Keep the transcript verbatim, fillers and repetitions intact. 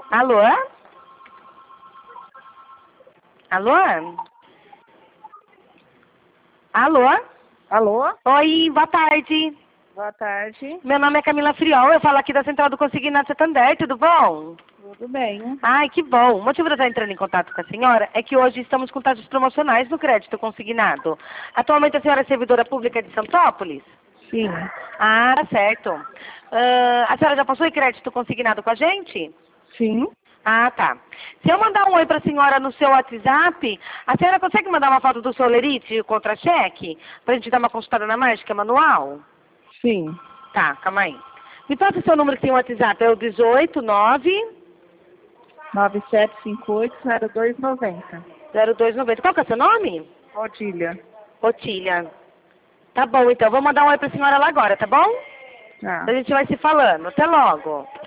Alô? Alô? Alô? Alô? Oi, boa tarde. Boa tarde. Meu nome é Camila Friol, eu falo aqui da Central do Consignado Santander, tudo bom? Tudo bem? Ai, que bom. O motivo de eu estar entrando em contato com a senhora é que hoje estamos com taxas promocionais no crédito consignado. Atualmente a senhora é servidora pública de Santópolis? Sim. Ah, tá certo. Ah, a senhora já possui crédito consignado com a gente? Sim. Ah, tá. Se eu mandar um oi para a senhora no seu WhatsApp, a senhora consegue mandar uma foto do seu lerite e o contra-cheque? Para a gente dar uma consultada na mágica manual? Sim. Tá, calma aí. Me passa o seu número que tem o WhatsApp, é o dezoito nove nove sete cinco oito zero dois nove zero. zero dois nove zero. Qual que é o seu nome? Odília. Otília. Tá bom, então. Vou mandar um oi para a senhora lá agora, tá bom? Tá. A gente vai se falando. Até logo.